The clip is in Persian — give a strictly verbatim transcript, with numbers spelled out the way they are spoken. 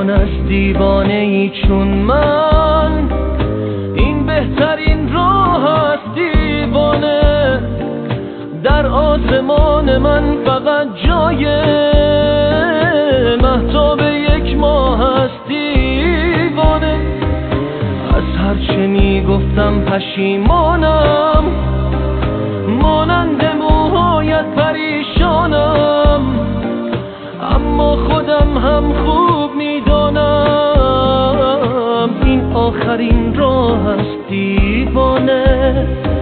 جان از دیوانه ای چون من، این بهترین راه است دیوانه. در آسمان من فقط جای مهتاب یک ماه است دیوانه. از هرچه میگفتم پشیمانم، مانند موهایت پریشانم، اما خودم هم خوب میدانم این آخرین راه است دیوانه.